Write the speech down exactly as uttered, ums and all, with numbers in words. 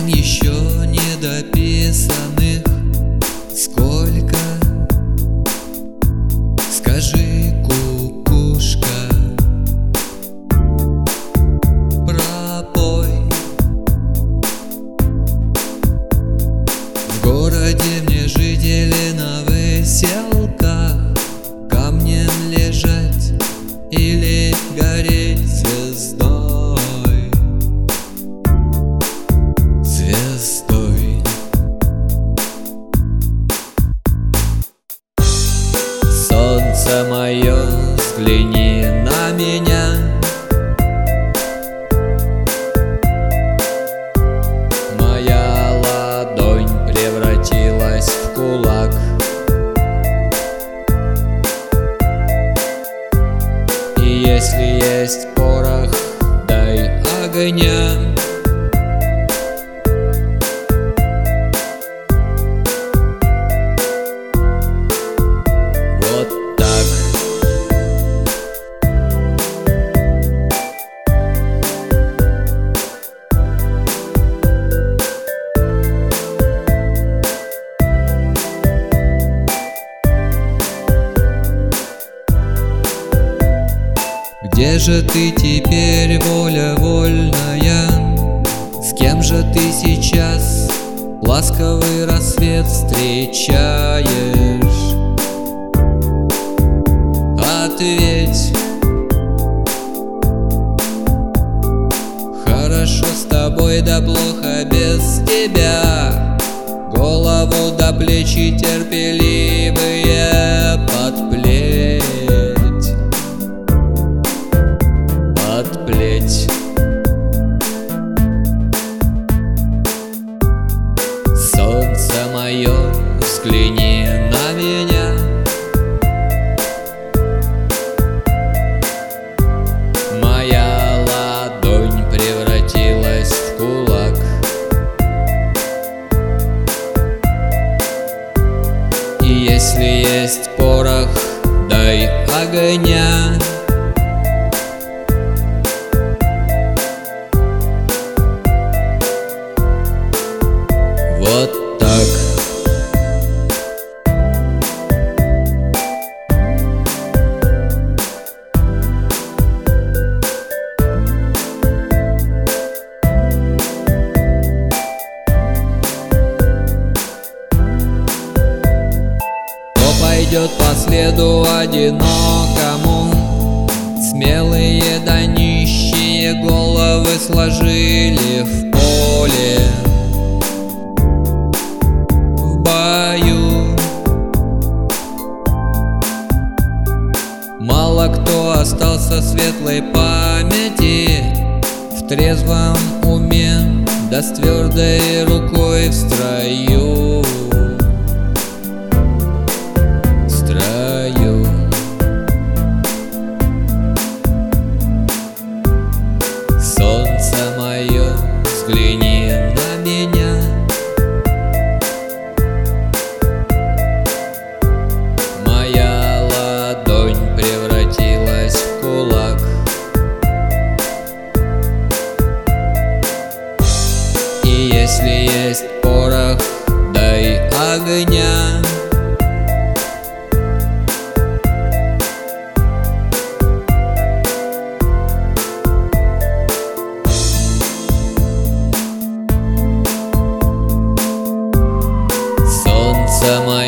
еще недописанных сколько? Скажи, кукушка, пропой. В городе мне жители на выселках камнем лежать или гореть звездой, звездой. Солнце мое, взгляни на меня. Моя ладонь превратилась в кулак. И если есть порох, дай огня. Вот так. Где же ты теперь, воля вольная? С кем же ты сейчас ласковый рассвет встречаешь? Ответь. Хорошо с тобой, да плохо без тебя. Голову до плечи терпеливые подплеть, подплеть. Солнце мое, взгляни на меня. Моя ладонь превратилась в кулак. И если есть порох, дай огня. Вот так. Кто пойдет по следу одинокому? Смелые да нищие головы сложили в поле. Мало кто остался светлой памяти, в трезвом уме, да с твердой рукой в строю, в строю. Солнце мое, взгляни на меня. Превратилась в кулак. И если есть порох, дай огня. Солнце мое.